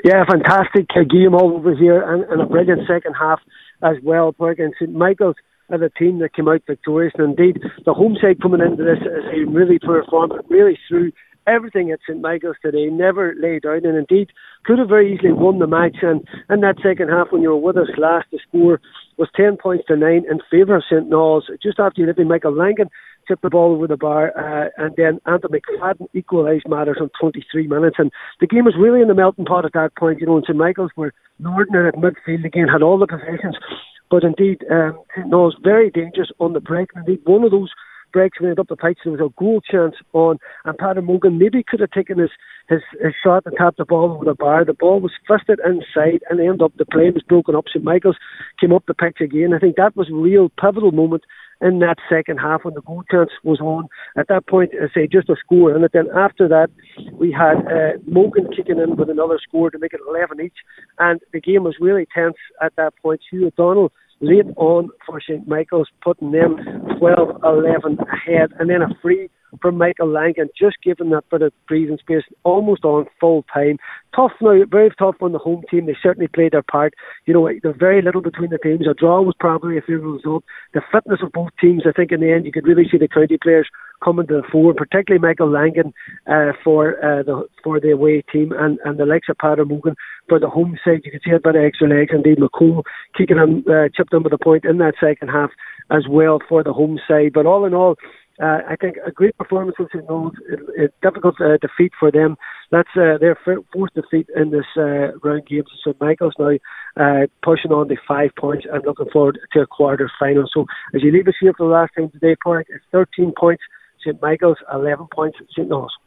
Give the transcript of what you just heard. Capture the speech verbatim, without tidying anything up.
Yeah, fantastic uh, game all over here, and, and a brilliant second half as well. Against St Michael's are the team that came out victorious, and indeed the home side coming into this is a really poor form, but really threw everything at St Michael's today, never laid down, and indeed could have very easily won the match. And in that second half, when you were with us last, the score was ten points to nine in favour of St Knowles. Just after you leaving, Michael Langan tipped the ball over the bar, uh, and then Anthony McFadden equalised matters on twenty-three minutes. And the game was really in the melting pot at that point. You know, and St Michael's were Northern at midfield again, had all the possessions. But indeed, um, St Knowles very dangerous on the break. And indeed, one of those breaks went up the pitch. There was a goal chance on, and Paddy Mogan maybe could have taken his, his, his shot and tapped the ball over the bar. The ball was fisted inside, and ended up the play was broken up. St Michael's came up the pitch again. I think that was a real pivotal moment in that second half when the goal chance was on. At that point, I say just a score, and then after that, we had uh, Mogan kicking in with another score to make it eleven each, and the game was really tense at that point. Hugh O'Donnell late on for St Michael's, putting them twelve eleven ahead, and then a free from Michael Langan, just giving that bit of breathing space almost on full time. Tough now, very tough on the home team. They certainly played their part. You know, there's very little between the teams. A draw was probably a favourable result. The fitness of both teams, I think in the end you could really see the county players coming to the fore, particularly Michael Langan uh, for uh, the for the away team, and, and the likes of Paddy Mogan for the home side. You could see a bit of extra legs. Indeed, McCole kicking him, uh, chipped him with a point in that second half as well for the home side. But all in all, Uh, I think a great performance from St Knowles. A difficult uh, defeat for them. That's uh, their fourth defeat in this uh, round game. So St Michael's now uh, pushing on to five points and looking forward to a quarter final. So as you leave us here for the last time today, Park, it's thirteen points St Michael's, eleven points St Knowles.